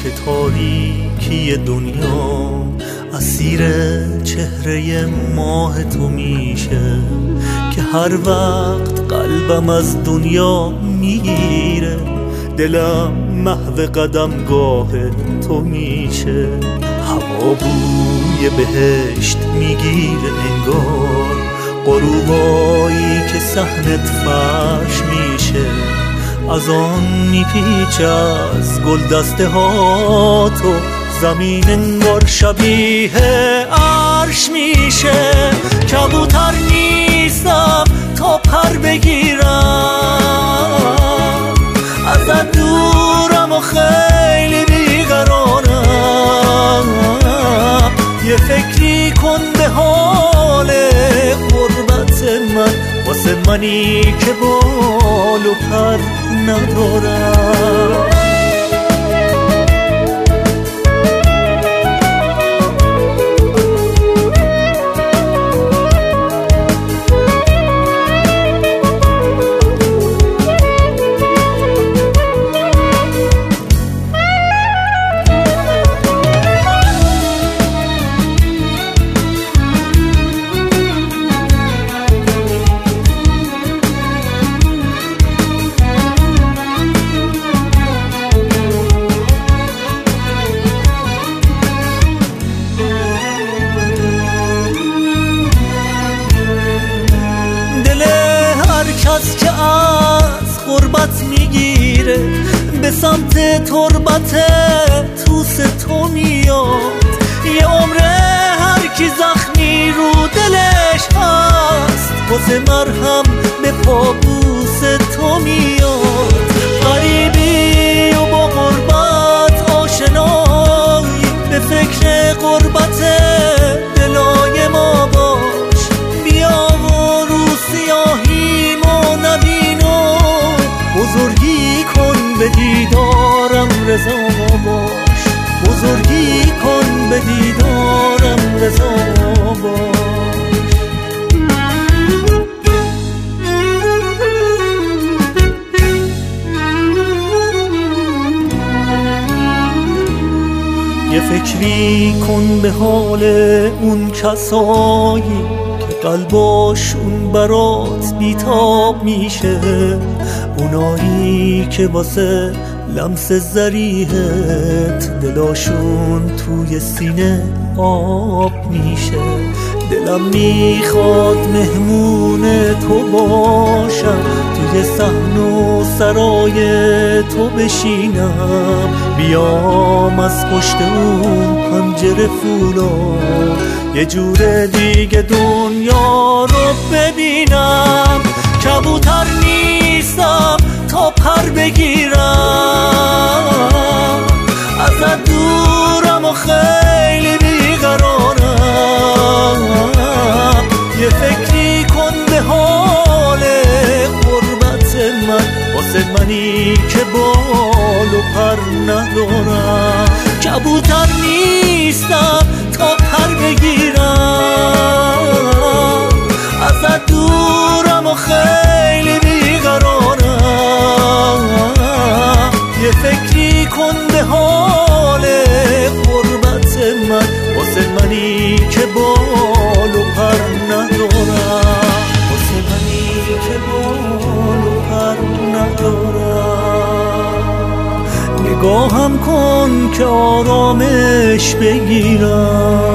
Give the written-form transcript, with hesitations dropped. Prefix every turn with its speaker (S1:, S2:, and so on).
S1: که تاریکی دنیا اسیر چهره ماه تو میشه، که هر وقت قلبم از دنیا میگیره دلم محو قدمگاه تو میشه. هوا بوی بهشت میگیره انگار، غروبایی که صحنت فرش میشه، از آن میپیچه از گل دسته ها تو زمین انگار شبیه عرش میشه. کبوتر نیستم تا پر بگیرم، ازت دورم و خیلی بیقرارم. یه فکری کن به حال غربت من، واسه منی که بال و پر ندارم. کس که از غربت میگیره به سمت تربت توس تو میاد. یه عمره هر کی زخمی رو دلش هست، واسه مرهم به پابوس تو میاد. غریبی و با غربت آشنایی، به فکر غربت دلای ما باش. بیا و رو سیاهی بزرگی کن به دیدارم رضا باش، بزرگی کن به دیدارم رضا باش. یه فکری کن به حال اون کسایی که قلباشون برات بیتاب میشه، اونایی که واسه لمس ظریحت دلاشون توی سینه آب میشه. دلم میخواد مهمون تو باشم، توی صحن و سرای تو بشینم. بیام از پشت اون پنجره فولا، یه جور دیگه دنیا رو ببینم. کبوتر نیستم تا پر بگیرم، ازت دورم و خیلی بیقرارم. یه فکری کن به حال غربت من، واسه منی که بال و پر ندارم. کبوتر نیستم تا پر بگیرم، ازت دورم و خیلی بیقرارم. یه فکری کن به حال غربت من، واسه منی که بال و پر ندارم، واسه منی که بال و پر ندارم. نگاهم کن که آرامش بگیرم.